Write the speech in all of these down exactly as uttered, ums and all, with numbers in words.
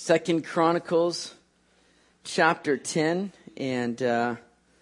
Second Chronicles chapter ten, and uh,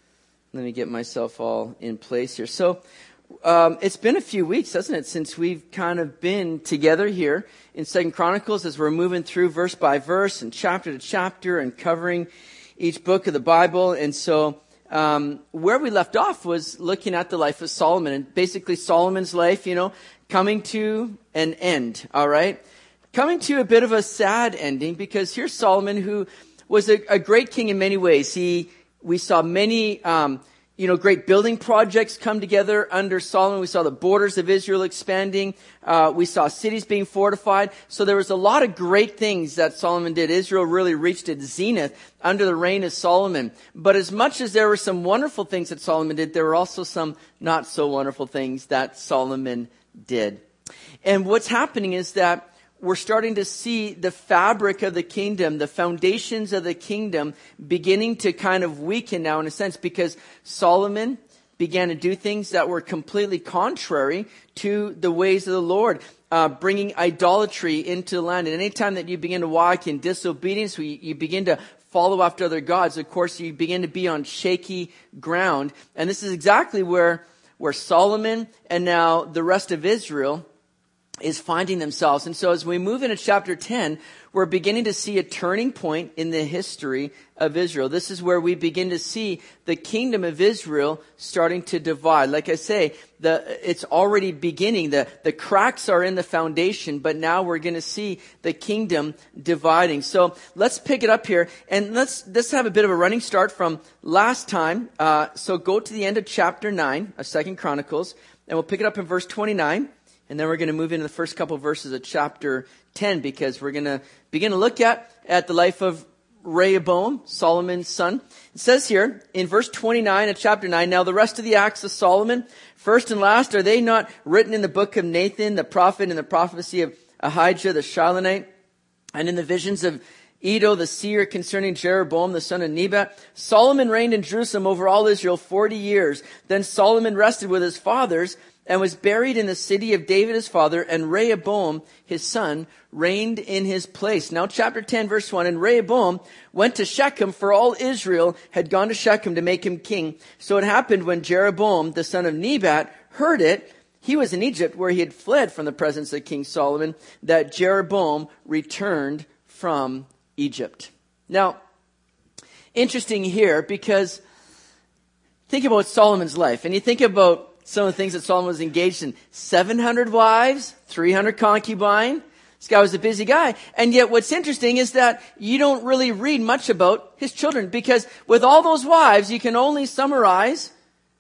let me get myself all in place here. So um, it's been a few weeks, hasn't it, since we've kind of been together here in Second Chronicles as we're moving through verse by verse and chapter to chapter and covering each book of the Bible. And so um, where we left off was looking at the life of Solomon, and basically Solomon's life, you know, coming to an end, all right? Coming to a bit of a sad ending, because here's Solomon, who was a, a great king in many ways. He, we saw many, um, you know, great building projects come together under Solomon. We saw the borders of Israel expanding. Uh, we saw cities being fortified. So there was a lot of great things that Solomon did. Israel really reached its zenith under the reign of Solomon. But as much as there were some wonderful things that Solomon did, there were also some not so wonderful things that Solomon did. And what's happening is that we're starting to see the fabric of the kingdom, the foundations of the kingdom beginning to kind of weaken now in a sense, because Solomon began to do things that were completely contrary to the ways of the Lord, uh, bringing idolatry into the land. And anytime that you begin to walk in disobedience, you, you begin to follow after other gods, of course, you begin to be on shaky ground. And this is exactly where, where Solomon and now the rest of Israel is finding themselves. And so as we move into chapter ten, we're beginning to see a turning point in the history of Israel. This is where we begin to see the kingdom of Israel starting to divide. Like I say, the, it's already beginning. The, the cracks are in the foundation, but now we're going to see the kingdom dividing. So let's pick it up here, and let's, let's have a bit of a running start from last time. Uh, so go to the end of chapter nine of Second Chronicles, and we'll pick it up in verse twenty-nine. And then we're going to move into the first couple of verses of chapter ten, because we're going to begin to look at, at the life of Rehoboam, Solomon's son. It says here in verse twenty-nine of chapter nine, "Now the rest of the acts of Solomon, first and last, are they not written in the book of Nathan, the prophet, and the prophecy of Ahijah the Shilonite, and in the visions of Edo the seer concerning Jeroboam the son of Nebat? Solomon reigned in Jerusalem over all Israel forty years. Then Solomon rested with his fathers and was buried in the city of David his father, and Rehoboam his son reigned in his place." Now chapter ten verse one, "And Rehoboam went to Shechem, for all Israel had gone to Shechem to make him king. So it happened, when Jeroboam the son of Nebat heard it, he was in Egypt, where he had fled from the presence of King Solomon, that Jeroboam returned from Egypt." Now, interesting here, because think about Solomon's life, and you think about some of the things that Solomon was engaged in. seven hundred wives, three hundred concubines. This guy was a busy guy. And yet what's interesting is that you don't really read much about his children, because with all those wives, you can only summarize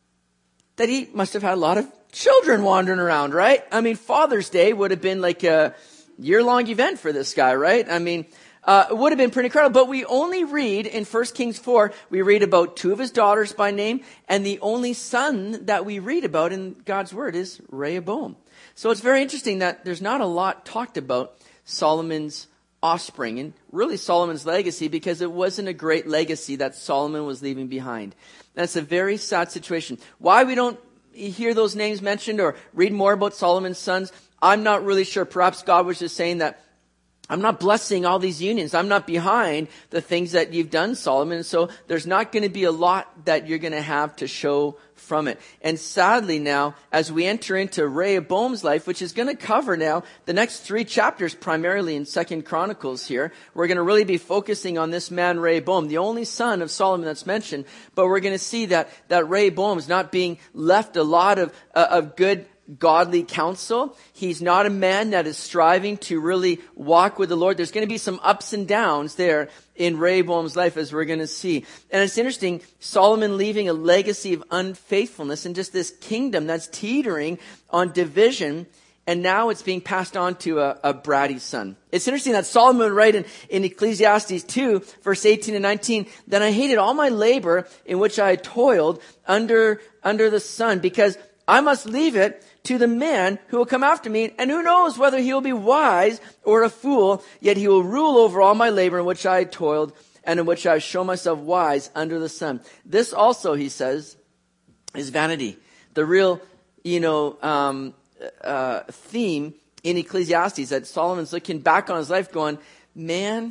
that he must have had a lot of children wandering around, right? I mean, Father's Day would have been like a year-long event for this guy, right? I mean, Uh, it would have been pretty incredible, but we only read in First Kings four, we read about two of his daughters by name, and the only son that we read about in God's word is Rehoboam. So it's very interesting that there's not a lot talked about Solomon's offspring, and really Solomon's legacy, because it wasn't a great legacy that Solomon was leaving behind. That's a very sad situation. Why we don't hear those names mentioned or read more about Solomon's sons, I'm not really sure. Perhaps God was just saying that, I'm not blessing all these unions. I'm not behind the things that you've done, Solomon. So there's not going to be a lot that you're going to have to show from it. And sadly now, as we enter into Rehoboam's life, which is going to cover now the next three chapters, primarily in Second Chronicles here, we're going to really be focusing on this man Rehoboam, the only son of Solomon that's mentioned. But we're going to see that, that Rehoboam is not being left a lot of, uh, of good godly counsel. He's not a man that is striving to really walk with the Lord. There's going to be some ups and downs there in Rehoboam's life, as we're going to see. And it's interesting, Solomon leaving a legacy of unfaithfulness and just this kingdom that's teetering on division, and now it's being passed on to a, a bratty son. It's interesting that Solomon would write in, in Ecclesiastes two, verse eighteen and nineteen, "Then I hated all my labor in which I had toiled under, under the sun, because I must leave it to the man who will come after me, and who knows whether he will be wise or a fool, yet he will rule over all my labor in which I toiled, and in which I show myself wise under the sun." This also, he says, is vanity. The real, you know, um, uh, theme in Ecclesiastes, that Solomon's looking back on his life going, man,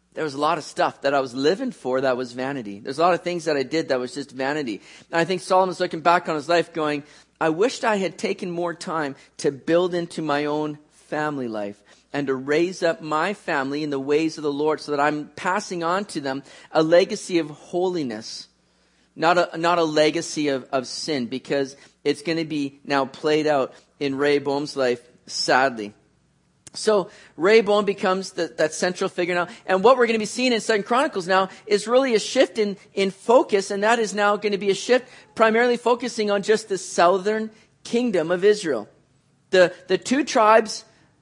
there was a lot of stuff that I was living for that was vanity. There's a lot of things that I did that was just vanity. And I think Solomon's looking back on his life going, I wished I had taken more time to build into my own family life and to raise up my family in the ways of the Lord so that I'm passing on to them a legacy of holiness, not a, not a legacy of, of sin, because it's going to be now played out in Rehoboam's life, sadly. So Rehoboam becomes the, that central figure now. And what we're going to be seeing in Second Chronicles now is really a shift in, in focus. And that is now going to be a shift primarily focusing on just the southern kingdom of Israel. The, the two tribes,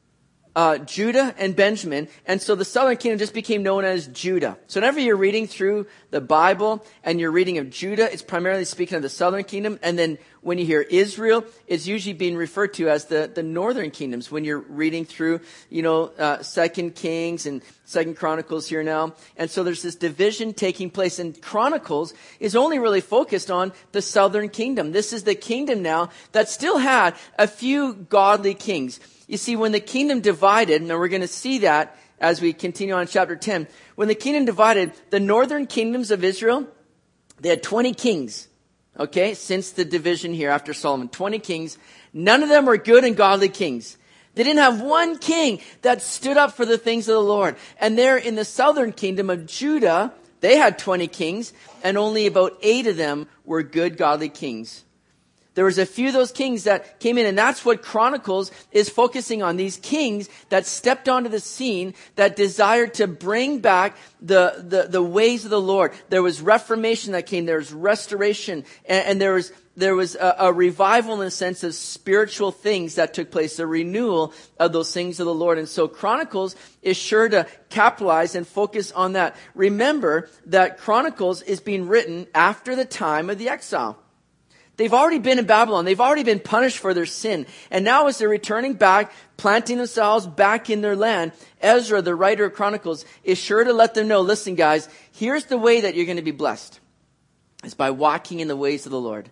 uh, Judah and Benjamin. And so the southern kingdom just became known as Judah. So whenever you're reading through the Bible and you're reading of Judah, it's primarily speaking of the southern kingdom. And then when you hear Israel, it's usually being referred to as the, the northern kingdoms when you're reading through, you know, uh, Second Kings and Second Chronicles here now. And so there's this division taking place. And Chronicles is only really focused on the southern kingdom. This is the kingdom now that still had a few godly kings. You see, when the kingdom divided, and we're going to see that as we continue on in chapter ten, when the kingdom divided, the northern kingdoms of Israel, they had twenty kings. Okay, since the division here after Solomon, twenty kings. None of them were good and godly kings. They didn't have one king that stood up for the things of the Lord. And there in the southern kingdom of Judah, they had twenty kings, and only about eight of them were good, godly kings. There was a few of those kings that came in, and that's what Chronicles is focusing on. These kings that stepped onto the scene that desired to bring back the, the, the ways of the Lord. There was reformation that came. There was restoration. And, and there was, there was a, a revival in a sense of spiritual things that took place, a renewal of those things of the Lord. And so Chronicles is sure to capitalize and focus on that. Remember that Chronicles is being written after the time of the exile. They've already been in Babylon. They've already been punished for their sin. And now as they're returning back, planting themselves back in their land, Ezra, the writer of Chronicles, is sure to let them know, listen guys, here's the way that you're going to be blessed. It's by walking in the ways of the Lord.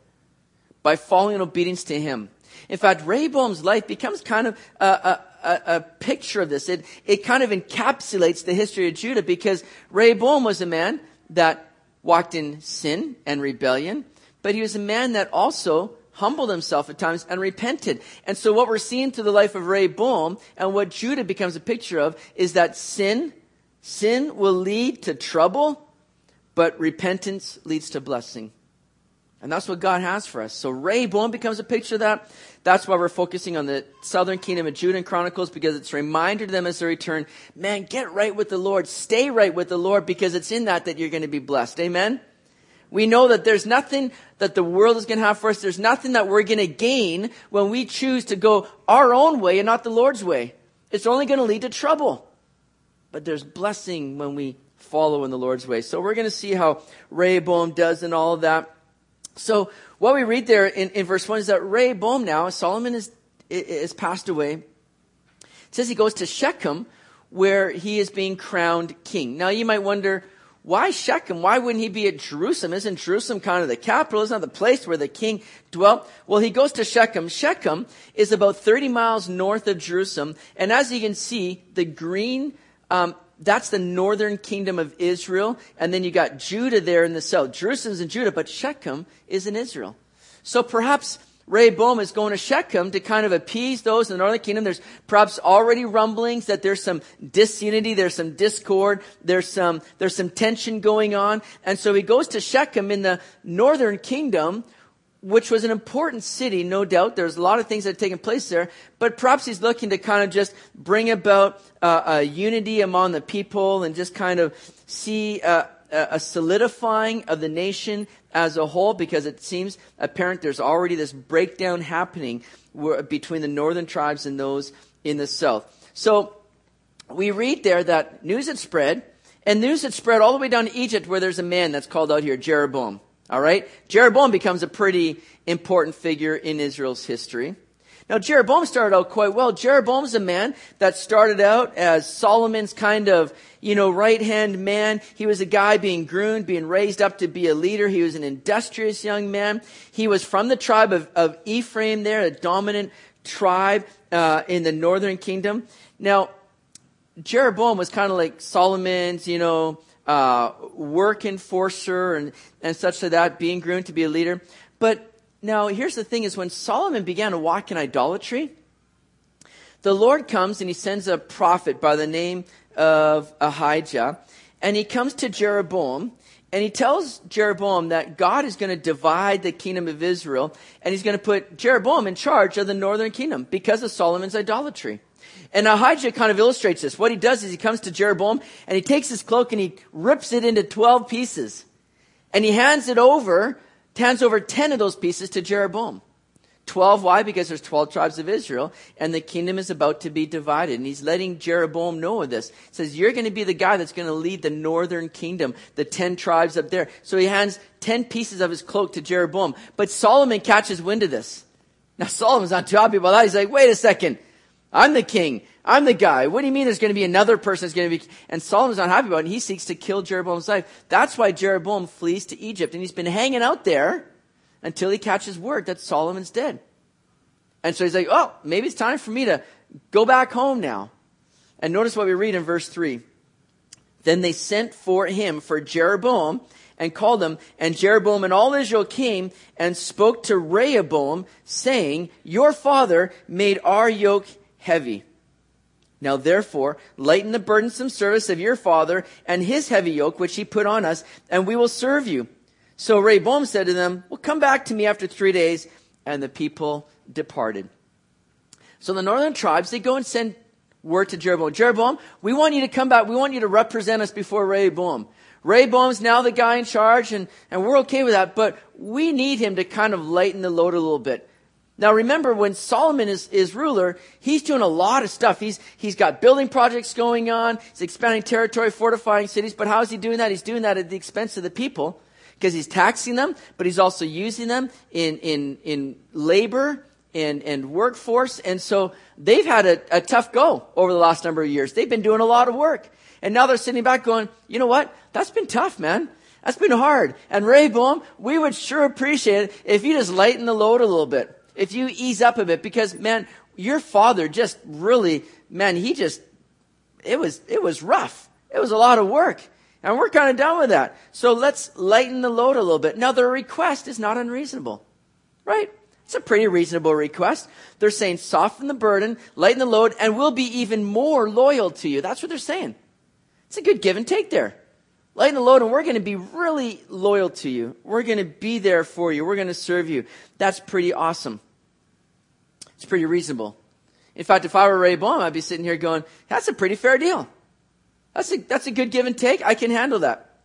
By following in obedience to Him. In fact, Rehoboam's life becomes kind of a, a, a, a picture of this. It, it kind of encapsulates the history of Judah because Rehoboam was a man that walked in sin and rebellion. But he was a man that also humbled himself at times and repented. And so what we're seeing through the life of Rehoboam and what Judah becomes a picture of is that sin, sin will lead to trouble, but repentance leads to blessing. And that's what God has for us. So Rehoboam becomes a picture of that. That's why we're focusing on the southern kingdom of Judah and Chronicles, because it's a reminder to them as they return, man, get right with the Lord. Stay right with the Lord, because it's in that that you're going to be blessed. Amen? We know that there's nothing that the world is going to have for us. There's nothing that we're going to gain when we choose to go our own way and not the Lord's way. It's only going to lead to trouble. But there's blessing when we follow in the Lord's way. So we're going to see how Rehoboam does and all of that. So what we read there in, in verse one is that Rehoboam now, Solomon is, is passed away. It says he goes to Shechem where he is being crowned king. Now you might wonder, why Shechem? Why wouldn't he be at Jerusalem? Isn't Jerusalem kind of the capital? Isn't that the place where the king dwelt? Well, he goes to Shechem. Shechem is about thirty miles north of Jerusalem. And as you can see, the green, um, that's the northern kingdom of Israel. And then you got Judah there in the south. Jerusalem's in Judah, but Shechem is in Israel. So perhaps Rehoboam is going to Shechem to kind of appease those in the northern kingdom. There's perhaps already rumblings that there's some disunity, there's some discord, there's some, there's some tension going on. And so he goes to Shechem in the northern kingdom, which was an important city, no doubt. There's a lot of things that have taken place there. But perhaps he's looking to kind of just bring about uh, a unity among the people and just kind of see uh, a solidifying of the nation as a whole, because it seems apparent there's already this breakdown happening between the northern tribes and those in the south. So we read there that news had spread, and news had spread all the way down to Egypt, where there's a man that's called out here, Jeroboam. All right? Jeroboam becomes a pretty important figure in Israel's history. Now, Jeroboam started out quite well. Jeroboam's a man that started out as Solomon's kind of, you know, right-hand man. He was a guy being groomed, being raised up to be a leader. He was an industrious young man. He was from the tribe of, of Ephraim there, a dominant tribe uh, in the northern kingdom. Now, Jeroboam was kind of like Solomon's, you know, uh, work enforcer and, and such like that, being groomed to be a leader. But now here's the thing is when Solomon began to walk in idolatry, the Lord comes and he sends a prophet by the name of Ahijah, and he comes to Jeroboam, and he tells Jeroboam that God is going to divide the kingdom of Israel, and he's going to put Jeroboam in charge of the northern kingdom because of Solomon's idolatry. And Ahijah kind of illustrates this. What he does is he comes to Jeroboam, and he takes his cloak and he rips it into twelve pieces. And he hands it over, hands over ten of those pieces to Jeroboam. twelve, why? Because there's twelve tribes of Israel, and the kingdom is about to be divided. And he's letting Jeroboam know of this. He says, you're going to be the guy that's going to lead the northern kingdom, the ten tribes up there. So he hands ten pieces of his cloak to Jeroboam. But Solomon catches wind of this. Now Solomon's not too happy about that. He's like, wait a second. I'm the king. I'm the guy. What do you mean there's going to be another person that's going to be... And Solomon's not happy about it, and he seeks to kill Jeroboam's life. That's why Jeroboam flees to Egypt. And he's been hanging out there until he catches word that Solomon's dead. And so he's like, oh, maybe it's time for me to go back home now. And notice what we read in verse three. Then they sent for him, for Jeroboam, and called him. And Jeroboam and all Israel came and spoke to Rehoboam, saying, your father made our yoke heavy. Now therefore, lighten the burdensome service of your father and his heavy yoke, which he put on us, and we will serve you. So Rehoboam said to them, well, come back to me after three days. And the people departed. So the northern tribes, they go and send word to Jeroboam. Jeroboam, we want you to come back. We want you to represent us before Rehoboam. Rehoboam's now the guy in charge, and, and we're okay with that, but we need him to kind of lighten the load a little bit. Now remember, when Solomon is, is ruler, he's doing a lot of stuff. He's, he's got building projects going on. He's expanding territory, fortifying cities. But how is he doing that? He's doing that at the expense of the people because he's taxing them, but he's also using them in, in, in labor and, and workforce. And so they've had a, a tough go over the last number of years. They've been doing a lot of work. And now they're sitting back going, you know what? That's been tough, man. That's been hard. And Rehoboam, we would sure appreciate it if you just lighten the load a little bit. If you ease up a bit, because man, your father just really, man, he just, it was, it was rough. It was a lot of work. And we're kind of done with that. So let's lighten the load a little bit. Now their request is not unreasonable, right? It's a pretty reasonable request. They're saying soften the burden, lighten the load, and we'll be even more loyal to you. That's what they're saying. It's a good give and take there. Lighten the load, and we're going to be really loyal to you. We're going to be there for you. We're going to serve you. That's pretty awesome. It's pretty reasonable. In fact, if I were Rehoboam, I'd be sitting here going, that's a pretty fair deal. That's a, that's a good give and take. I can handle that.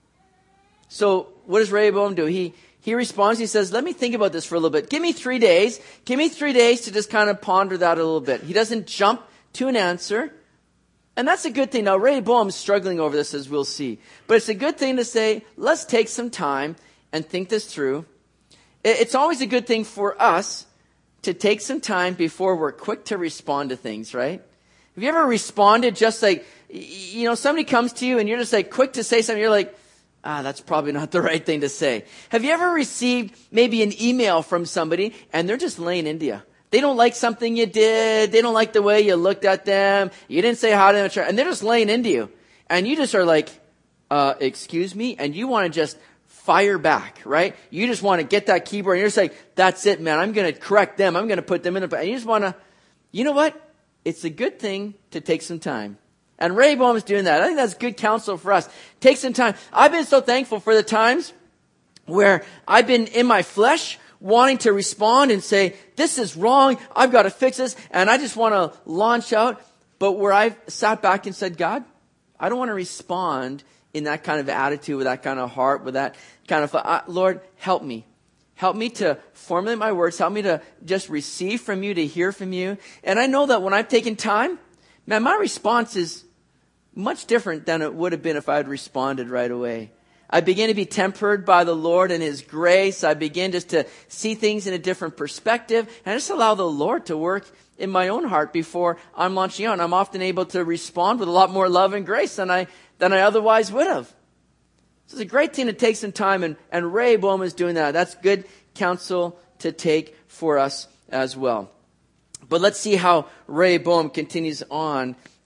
So what does Rehoboam do? He, he responds. He says, let me think about this for a little bit. Give me three days. Give me three days to just kind of ponder that a little bit. He doesn't jump to an answer. And that's a good thing. Now, Rehoboam is struggling over this, as we'll see. But it's a good thing to say, let's take some time and think this through. It's always a good thing for us to take some time before we're quick to respond to things, right? Have you ever responded just like, you know, somebody comes to you and you're just like quick to say something. You're like, ah, that's probably not the right thing to say. Have you ever received maybe an email from somebody and they're just laying into you? They don't like something you did. They don't like the way you looked at them. You didn't say hi to them. And they're just laying into you. And you just are like, uh, excuse me? And you want to just fire back, right? You just want to get that keyboard and you're just like, that's it, man. I'm going to correct them. I'm going to put them in the... And you just want to... You know what? It's a good thing to take some time. And Rehoboam is doing that. I think that's good counsel for us. Take some time. I've been so thankful for the times where I've been in my flesh wanting to respond and say, this is wrong. I've got to fix this. And I just want to launch out. But where I've sat back and said, God, I don't want to respond in that kind of attitude, with that kind of heart, with that kind of, uh, Lord, help me. Help me to formulate my words. Help me to just receive from you, to hear from you. And I know that when I've taken time, man, my response is much different than it would have been if I had responded right away. I begin to be tempered by the Lord and His grace. I begin just to see things in a different perspective, and I just allow the Lord to work in my own heart before I'm launching out. And I'm often able to respond with a lot more love and grace than I than I otherwise would have. So it's a great thing to take some time, and, and Rehoboam is doing that. That's good counsel to take for us as well. But let's see how Rehoboam continues on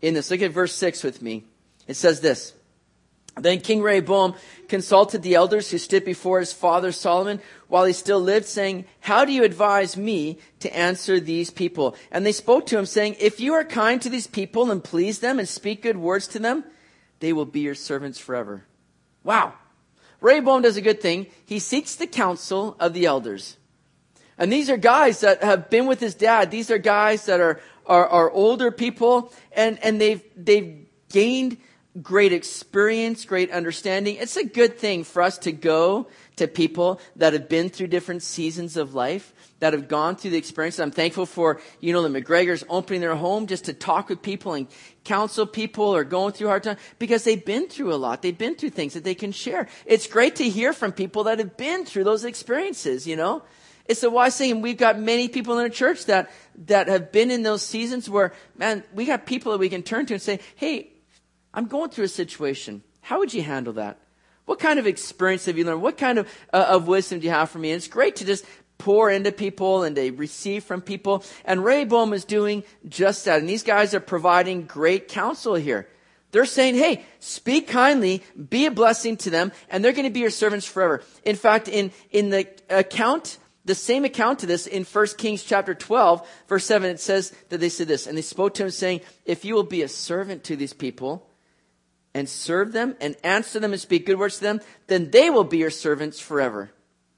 in this. Look at verse six with me. It says this. Then King Rehoboam consulted the elders who stood before his father Solomon while he still lived, saying, how do you advise me to answer these people? And they spoke to him, saying, if you are kind to these people and please them and speak good words to them, they will be your servants forever. Wow. Rehoboam does a good thing. He seeks the counsel of the elders. And these are guys that have been with his dad. These are guys that are, are, are older people, and, and they've, they've gained great experience, great understanding. It's a good thing for us to go to people that have been through different seasons of life, that have gone through the experience. I'm thankful for, you know, the McGregors opening their home just to talk with people and counsel people or going through hard times, because they've been through a lot. They've been through things that they can share. It's great to hear from people that have been through those experiences, you know. It's a wise thing. And we've got many people in the church that, that have been in those seasons where, man, we got people that we can turn to and say, hey, I'm going through a situation. How would you handle that? What kind of experience have you learned? What kind of, uh, of wisdom do you have for me? And it's great to just pour into people and to receive from people. And Rehoboam is doing just that. And these guys are providing great counsel here. They're saying, hey, speak kindly, be a blessing to them, and they're going to be your servants forever. In fact, in, in the account, the same account to this in First Kings chapter twelve, verse seven, it says that they said this, and they spoke to him saying, if you will be a servant to these people, and serve them and answer them and speak good words to them, then they will be your servants forever.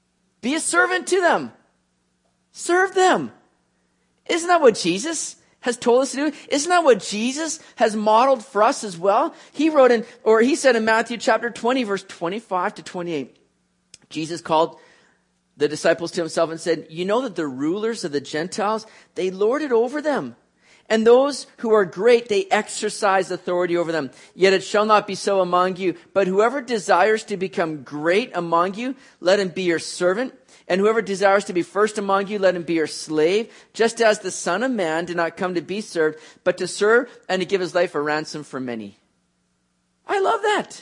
Be a servant to them. Serve them. Isn't that what Jesus has told us to do? Isn't that what Jesus has modeled for us as well? He wrote in, or he said in Matthew chapter twenty, verse twenty-five to twenty-eight, Jesus called the disciples to himself and said, you know that the rulers of the Gentiles, they lord it over them. And those who are great, they exercise authority over them. Yet it shall not be so among you. But whoever desires to become great among you, let him be your servant. And whoever desires to be first among you, let him be your slave. Just as the Son of Man did not come to be served, but to serve and to give his life a ransom for many. I love that.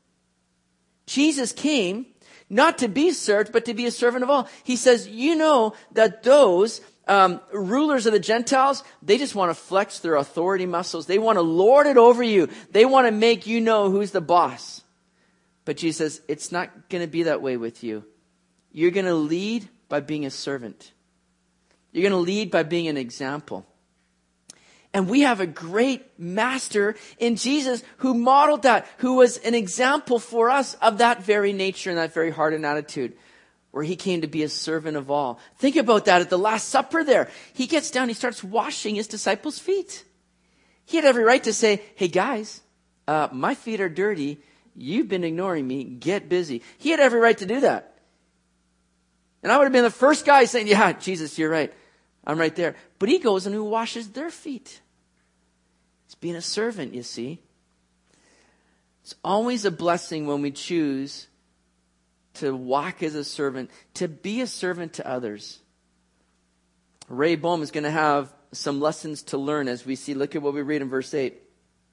Jesus came not to be served, but to be a servant of all. He says, you know that those Um, rulers of the Gentiles, they just want to flex their authority muscles. They want to lord it over you. They want to make you know who's the boss. But Jesus says, it's not going to be that way with you. You're going to lead by being a servant. You're going to lead by being an example. And we have a great master in Jesus who modeled that, who was an example for us of that very nature and that very heart and attitude, where he came to be a servant of all. Think about that at the Last Supper there. He gets down, he starts washing his disciples' feet. He had every right to say, hey guys, uh, my feet are dirty. You've been ignoring me. Get busy. He had every right to do that. And I would have been the first guy saying, yeah, Jesus, you're right. I'm right there. But he goes and who washes their feet. It's being a servant, you see. It's always a blessing when we choose to walk as a servant, to be a servant to others. Rehoboam is going to have some lessons to learn as we see. Look at what we read in verse eight.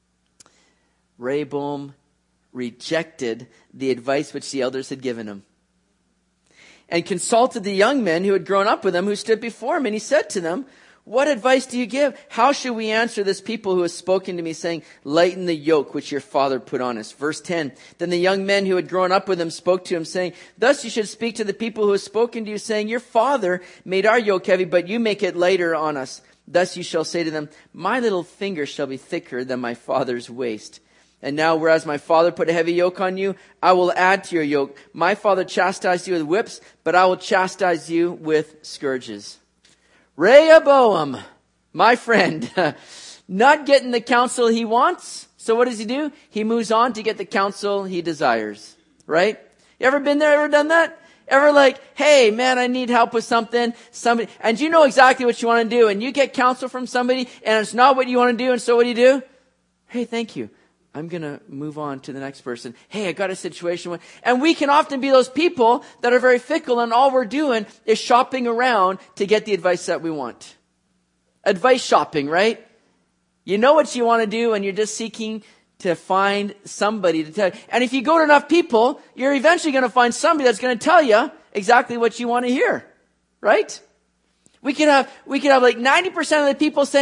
Rehoboam rejected the advice which the elders had given him and consulted the young men who had grown up with him, who stood before him. And he said to them, what advice do you give? How should we answer this people who has spoken to me, saying, lighten the yoke which your father put on us? Verse ten, then the young men who had grown up with him spoke to him, saying, thus you should speak to the people who have spoken to you, saying, your father made our yoke heavy, but you make it lighter on us. Thus you shall say to them, my little finger shall be thicker than my father's waist. And now, whereas my father put a heavy yoke on you, I will add to your yoke. My father chastised you with whips, but I will chastise you with scourges. Rehoboam, my friend, not getting the counsel he wants. So what does he do? He moves on to get the counsel he desires. Right? You ever been there? Ever done that? Ever like, hey, man, I need help with something. Somebody, and you know exactly what you want to do. And you get counsel from somebody and it's not what you want to do. And so what do you do? Hey, thank you. I'm going to move on to the next person. Hey, I got a situation. With, and we can often be those people that are very fickle, and all we're doing is shopping around to get the advice that we want. Advice shopping, right? You know what you want to do, and you're just seeking to find somebody to tell you. And if you go to enough people, you're eventually going to find somebody that's going to tell you exactly what you want to hear, right? We could have, we could have like ninety percent of the people saying,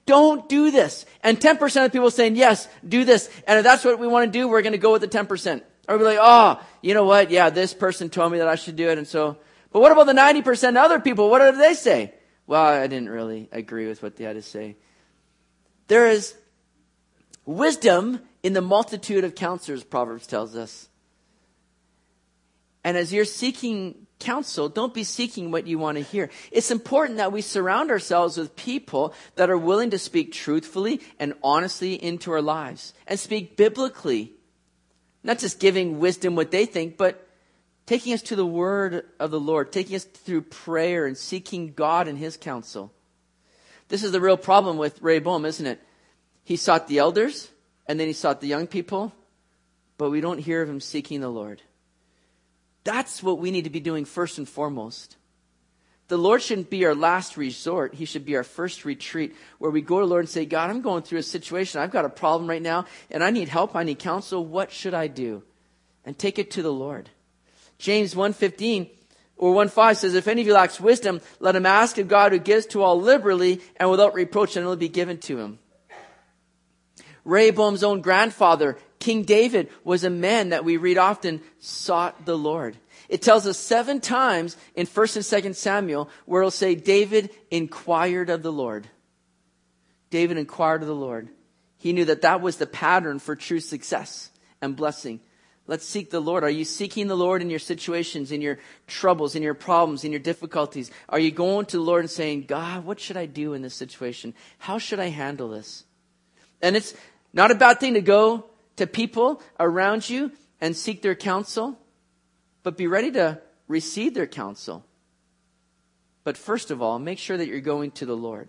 don't do this. And ten percent of people saying, yes, do this. And if that's what we want to do, we're going to go with the ten percent. Or we're like, oh, you know what? Yeah, this person told me that I should do it. And so, but what about the ninety percent other people? What did they say? Well, I didn't really agree with what they had to say. There is wisdom in the multitude of counselors, Proverbs tells us. And as you're seeking counsel, don't be seeking what you want to hear. It's important that we surround ourselves with people that are willing to speak truthfully and honestly into our lives and speak biblically. Not just giving wisdom what they think, but taking us to the word of the Lord, taking us through prayer and seeking God and his counsel. This is the real problem with Rehoboam, isn't it? He sought the elders and then he sought the young people, but we don't hear of him seeking the Lord. That's what we need to be doing first and foremost. The Lord shouldn't be our last resort. He should be our first retreat where we go to the Lord and say, God, I'm going through a situation. I've got a problem right now and I need help. I need counsel. What should I do? And take it to the Lord. James one fifteen or one five says, if any of you lacks wisdom, let him ask of God who gives to all liberally and without reproach, and it will be given to him. Rehoboam's own grandfather, King David, was a man that we read often sought the Lord. It tells us seven times in First and Second Samuel where it'll say David inquired of the Lord. David inquired of the Lord. He knew that that was the pattern for true success and blessing. Let's seek the Lord. Are you seeking the Lord in your situations, in your troubles, in your problems, in your difficulties? Are you going to the Lord and saying, God, what should I do in this situation? How should I handle this? And it's not a bad thing to go to people around you and seek their counsel, but be ready to receive their counsel. But first of all, make sure that you're going to the Lord.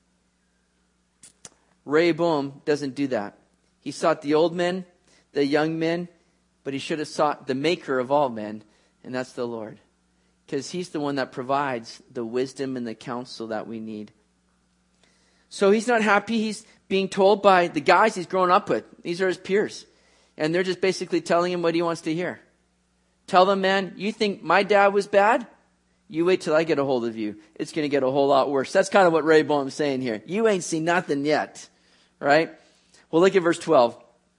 Rehoboam doesn't do that. He sought the old men, the young men, but he should have sought the maker of all men, and that's the Lord. Because he's the one that provides the wisdom and the counsel that we need. So he's not happy. He's being told by the guys he's grown up with. These are his peers. And they're just basically telling him what he wants to hear. Tell them, man, you think my dad was bad? You wait till I get a hold of you. It's going to get a whole lot worse. That's kind of what Rehoboam's saying here. You ain't seen nothing yet. Right? Well, look at verse twelve.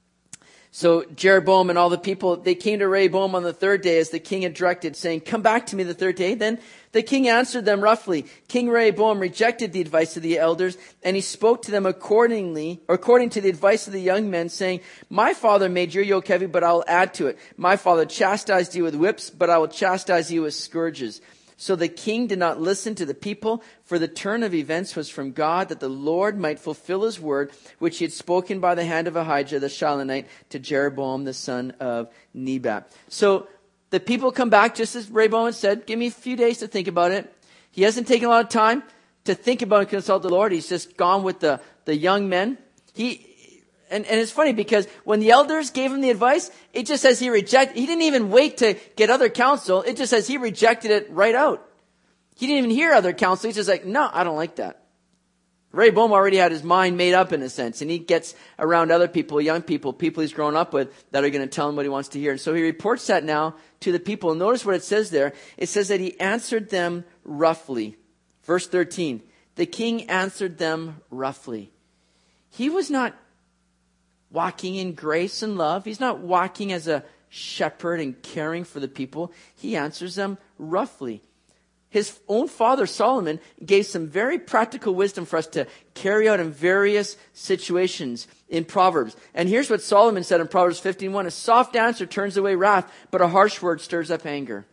So Jeroboam and all the people, they came to Rehoboam on the third day as the king had directed, saying, come back to me the third day. Then the king answered them roughly. King Rehoboam rejected the advice of the elders, and he spoke to them accordingly, or according to the advice of the young men, saying, my father made your yoke heavy, but I will add to it. My father chastised you with whips, but I will chastise you with scourges. So the king did not listen to the people, for the turn of events was from God, that the Lord might fulfill his word, which he had spoken by the hand of Ahijah the Shilonite to Jeroboam the son of Nebat. So the people come back just as Rehoboam said, give me a few days to think about it. He hasn't taken a lot of time to think about and consult the Lord. He's just gone with the, the young men. He... And, and it's funny because when the elders gave him the advice, it just says he rejected. He didn't even wait to get other counsel. It just says he rejected it right out. He didn't even hear other counsel. He's just like, no, I don't like that. Rehoboam already had his mind made up in a sense. And he gets around other people, young people, people he's grown up with that are going to tell him what he wants to hear. And so he reports that now to the people. And notice what it says there. It says that he answered them roughly. Verse thirteen. The king answered them roughly. He was not walking in grace and love. He's not walking as a shepherd and caring for the people. He answers them roughly. His own father, Solomon, gave some very practical wisdom for us to carry out in various situations in Proverbs. And here's what Solomon said in Proverbs fifteen one. A soft answer turns away wrath, but a harsh word stirs up anger.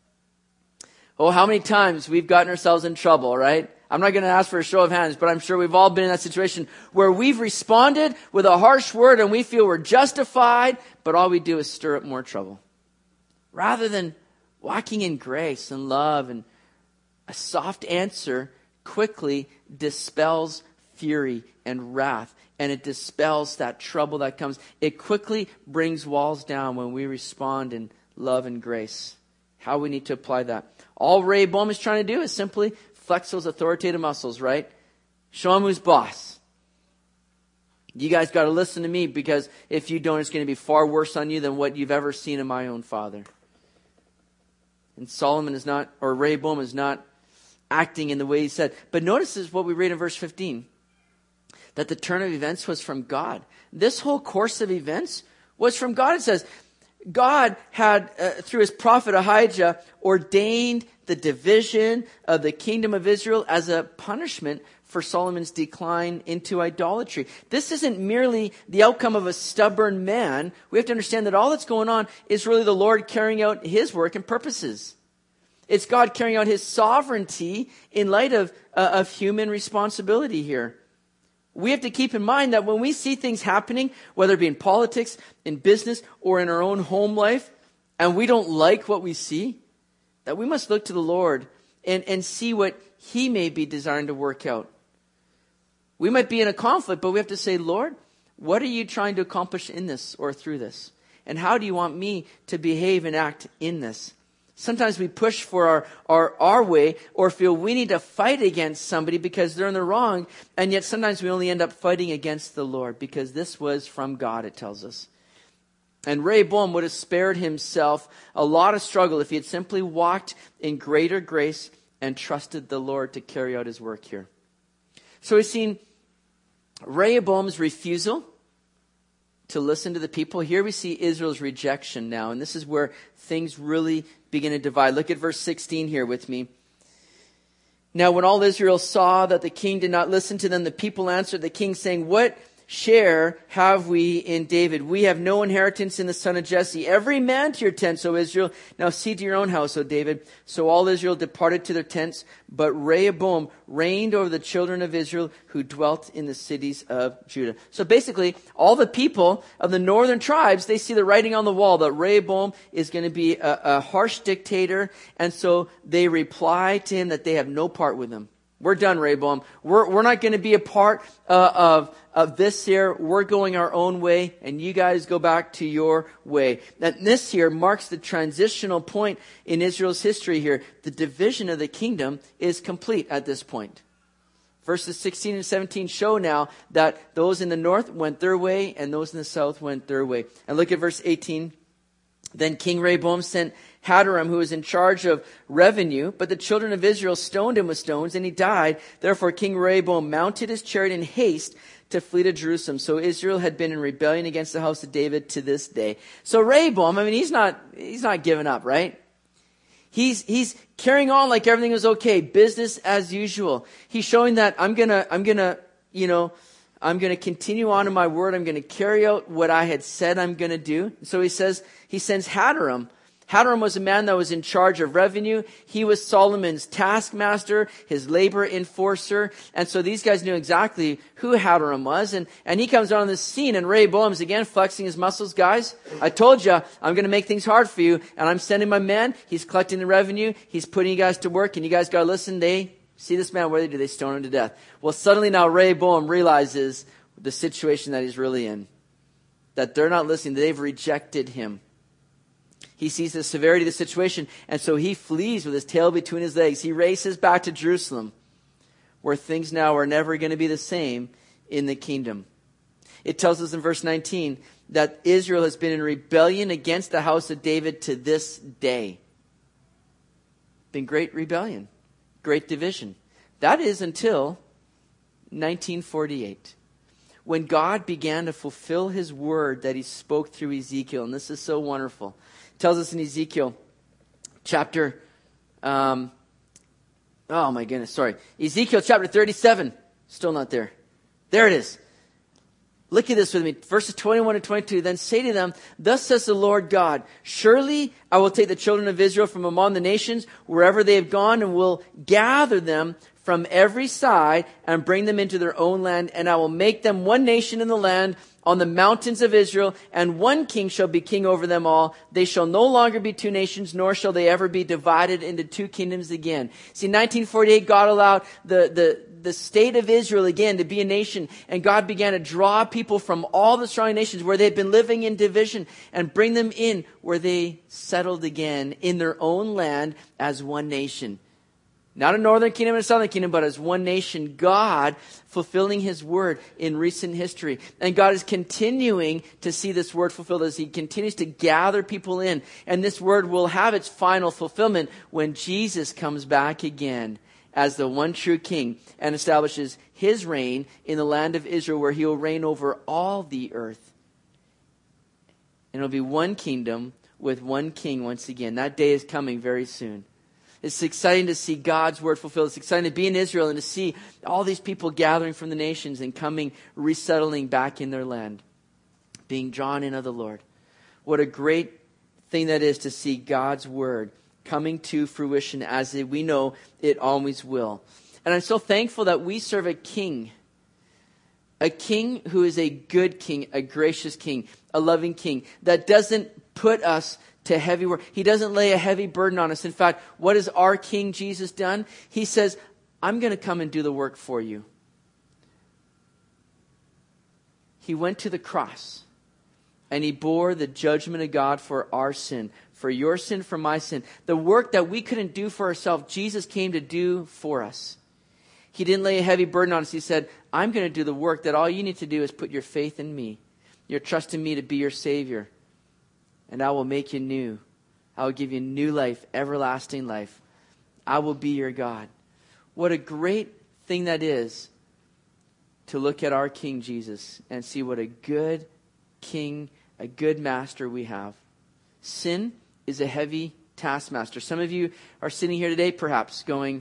Oh, how many times we've gotten ourselves in trouble, right? I'm not going to ask for a show of hands, but I'm sure we've all been in that situation where we've responded with a harsh word and we feel we're justified, but all we do is stir up more trouble. Rather than walking in grace and love, and a soft answer quickly dispels fury and wrath, and it dispels that trouble that comes. It quickly brings walls down when we respond in love and grace. How we need to apply that. All Rehoboam is trying to do is simply flex those authoritative muscles, right? Show him who's boss. You guys got to listen to me, because if you don't, it's going to be far worse on you than what you've ever seen in my own father. And Solomon is not, or Rehoboam is not acting in the way he said. But notice this is what we read in verse fifteen. that the turn of events was from God. This whole course of events was from God. It says God had, uh, through his prophet Ahijah, ordained the division of the kingdom of Israel as a punishment for Solomon's decline into idolatry. This isn't merely the outcome of a stubborn man. We have to understand that all that's going on is really the Lord carrying out his work and purposes. It's God carrying out his sovereignty in light of, uh, of human responsibility here. We have to keep in mind that when we see things happening, whether it be in politics, in business, or in our own home life, and we don't like what we see, that we must look to the Lord and, and see what he may be desiring to work out. We might be in a conflict, but we have to say, Lord, what are you trying to accomplish in this or through this? And how do you want me to behave and act in this? Sometimes we push for our, our, our way or feel we need to fight against somebody because they're in the wrong. And yet sometimes we only end up fighting against the Lord because this was from God, it tells us. And Rehoboam would have spared himself a lot of struggle if he had simply walked in greater grace and trusted the Lord to carry out his work here. So we've seen Rehoboam's refusal to listen to the people. Here we see Israel's rejection now. And this is where things really begin to divide. Look at verse sixteen here with me. Now when all Israel saw that the king did not listen to them, the people answered the king saying, what share have we in David? We have no inheritance in the son of Jesse. Every man to your tents, O Israel. Now see to your own house, O David. So all Israel departed to their tents, but Rehoboam reigned over the children of Israel who dwelt in the cities of Judah. So basically, all the people of the northern tribes, they see the writing on the wall that Rehoboam is going to be a, a harsh dictator. And so they reply to him that they have no part with him. We're done, Rehoboam. We're, we're not going to be a part uh, of, of this here. We're going our own way, and you guys go back to your way. And this here marks the transitional point in Israel's history here. The division of the kingdom is complete at this point. Verses sixteen and seventeen show now that those in the north went their way, and those in the south went their way. And look at verse eighteen. Then King Rehoboam sent Hadaram, who was in charge of revenue, but the children of Israel stoned him with stones, and he died. Therefore King Rehoboam mounted his chariot in haste to flee to Jerusalem. So Israel had been in rebellion against the house of David to this day. So Rehoboam, I mean, he's not, he's not giving up, right? He's, he's carrying on like everything is okay. Business as usual. He's showing that I'm gonna, I'm gonna, you know, I'm going to continue on in my word. I'm going to carry out what I had said I'm going to do. So he says, he sends Hadaram. Hadaram was a man that was in charge of revenue. He was Solomon's taskmaster, his labor enforcer. And so these guys knew exactly who Hadaram was. And, and he comes on the scene, and Rehoboam's again flexing his muscles. Guys, I told you I'm going to make things hard for you. And I'm sending my men. He's collecting the revenue. He's putting you guys to work. And you guys got to listen. They see this man, what do they do? They stone him to death. Well, suddenly now Rehoboam realizes the situation that he's really in. That they're not listening. They've rejected him. He sees the severity of the situation, and so he flees with his tail between his legs. He races back to Jerusalem, where things now are never going to be the same in the kingdom. It tells us in verse nineteen that Israel has been in rebellion against the house of David to this day. Been great rebellion, great division. That is until nineteen forty-eight. When God began to fulfill his word that he spoke through Ezekiel. And this is so wonderful. It tells us in Ezekiel chapter, um, oh my goodness, sorry. Ezekiel chapter thirty-seven. Still not there. There it is. Look at this with me. Verses twenty-one and twenty-two. Then say to them, thus says the Lord God, surely I will take the children of Israel from among the nations, wherever they have gone, and will gather them from every side and bring them into their own land. And I will make them one nation in the land on the mountains of Israel, and one king shall be king over them all. They shall no longer be two nations, nor shall they ever be divided into two kingdoms again. See, nineteen forty-eight, God allowed the, the, the state of Israel again to be a nation, and God began to draw people from all the surrounding nations where they had been living in division and bring them in where they settled again in their own land as one nation. Not a northern kingdom and a southern kingdom, but as one nation, God fulfilling his word in recent history. And God is continuing to see this word fulfilled as he continues to gather people in. And this word will have its final fulfillment when Jesus comes back again as the one true king and establishes his reign in the land of Israel, where he will reign over all the earth. And it'll be one kingdom with one king once again. That day is coming very soon. It's exciting to see God's word fulfilled. It's exciting to be in Israel and to see all these people gathering from the nations and coming, resettling back in their land, being drawn in of the Lord. What a great thing that is to see God's word coming to fruition, as we know it always will. And I'm so thankful that we serve a king. A king who is a good king, a gracious king, a loving king, that doesn't put us to heavy work. He doesn't lay a heavy burden on us. In fact, what has our King Jesus done? He says, I'm going to come and do the work for you. He went to the cross and he bore the judgment of God for our sin, for your sin, for my sin. The work that we couldn't do for ourselves, Jesus came to do for us. He didn't lay a heavy burden on us. He said, I'm going to do the work that all you need to do is put your faith in me. Your trust in me to be your Savior. And I will make you new. I will give you new life, everlasting life. I will be your God. What a great thing that is to look at our King Jesus and see what a good king, a good master we have. Sin is a heavy taskmaster. Some of you are sitting here today perhaps going,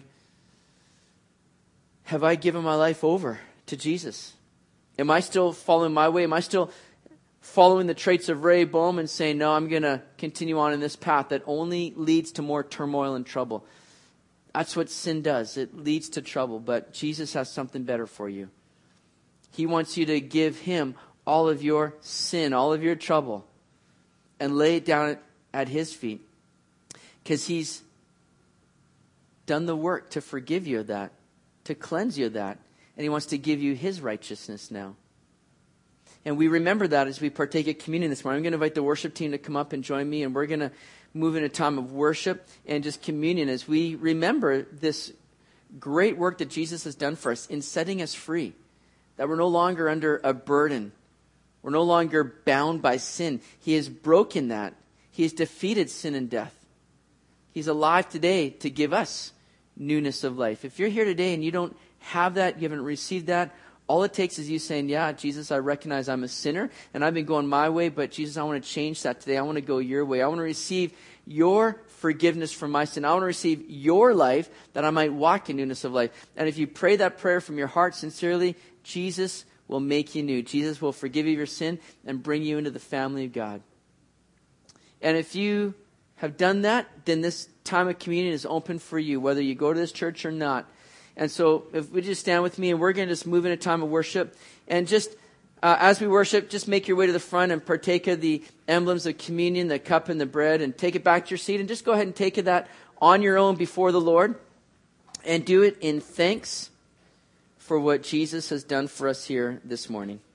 have I given my life over to Jesus? Am I still following my way? Am I still following the traits of Ray Bohm and saying, no, I'm going to continue on in this path that only leads to more turmoil and trouble? That's what sin does. It leads to trouble. But Jesus has something better for you. He wants you to give him all of your sin, all of your trouble, and lay it down at his feet. Because he's done the work to forgive you of that, to cleanse you of that. And he wants to give you his righteousness now. And we remember that as we partake of communion this morning. I'm going to invite the worship team to come up and join me. And we're going to move into a time of worship and just communion as we remember this great work that Jesus has done for us in setting us free. That we're no longer under a burden. We're no longer bound by sin. He has broken that. He has defeated sin and death. He's alive today to give us newness of life. If you're here today and you don't have that, you haven't received that, all it takes is you saying, yeah, Jesus, I recognize I'm a sinner and I've been going my way, but Jesus, I want to change that today. I want to go your way. I want to receive your forgiveness from my sin. I want to receive your life that I might walk in newness of life. And if you pray that prayer from your heart sincerely, Jesus will make you new. Jesus will forgive you your sin and bring you into the family of God. And if you have done that, then this time of communion is open for you, whether you go to this church or not. And so if we just stand with me, and we're going to just move in a time of worship. And just uh, as we worship, just make your way to the front and partake of the emblems of communion, the cup and the bread, and take it back to your seat. And just go ahead and take that on your own before the Lord. And do it in thanks for what Jesus has done for us here this morning.